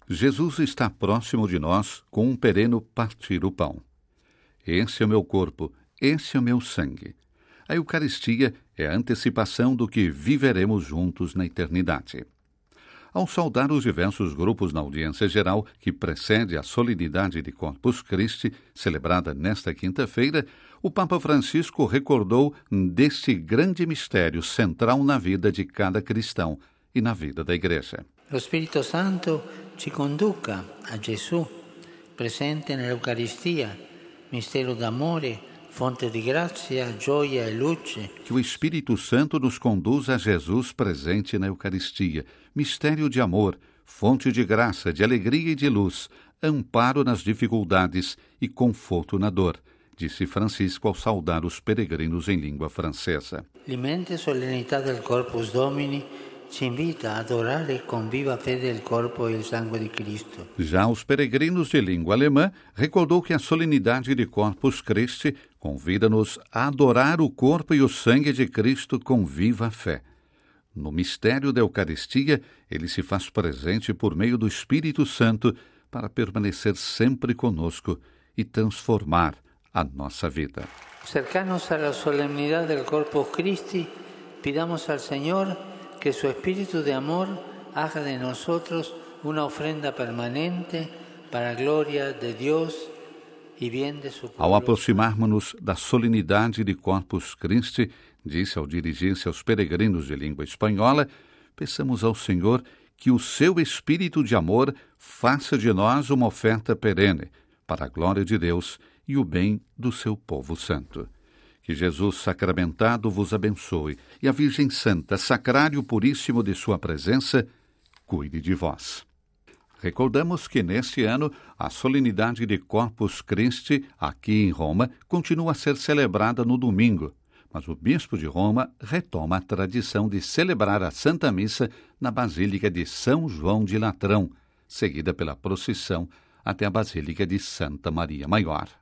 Jesus está próximo de nós com um perene partir o pão. Esse é o meu corpo, esse é o meu sangue. A Eucaristia é a antecipação do que viveremos juntos na eternidade. Ao saudar os diversos grupos na audiência geral que precede a solenidade de Corpus Christi, celebrada nesta quinta-feira, o Papa Francisco recordou deste grande mistério central na vida de cada cristão e na vida da Igreja. Lo Spirito Santo ci conduca a Gesù, presente nell'Eucaristia, mistero d'amore, fonte di grazia, gioia e luce. Que o Espírito Santo nos conduza a Jesus presente na Eucaristia, mistério de amor, fonte de graça, de alegria e de luz, amparo nas dificuldades e conforto na dor, disse Francisco ao saudar os peregrinos em língua francesa. L'immensa solennità del Corpus Domini ci invita a adorare con viva fede il corpo e il sangue di Cristo. Já os peregrinos de língua alemã recordou que a solenidade de Corpus Christi convida-nos a adorar o corpo e o sangue de Cristo com viva fé. No mistério da Eucaristia, ele se faz presente por meio do Espírito Santo para permanecer sempre conosco e transformar a nossa vida. Cercanos a la solemnidad del Corpus Christi, pidamos al Señor que su espíritu de amor haga de nosotros una ofrenda permanente para a glória de Deus e bien de su pueblo. Ao aproximarmos-nos da solenidade de Corpus Christi, disse ao dirigir-se aos peregrinos de língua espanhola, peçamos ao Senhor que o seu espírito de amor faça de nós uma oferta perene para a glória de Deus e o bem do seu povo santo. Que Jesus sacramentado vos abençoe e a Virgem Santa, sacrário puríssimo de sua presença, cuide de vós. Recordamos que neste ano a solenidade de Corpus Christi, aqui em Roma, continua a ser celebrada no domingo, mas o bispo de Roma retoma a tradição de celebrar a Santa Missa na Basílica de São João de Latrão, seguida pela procissão até a Basílica de Santa Maria Maior.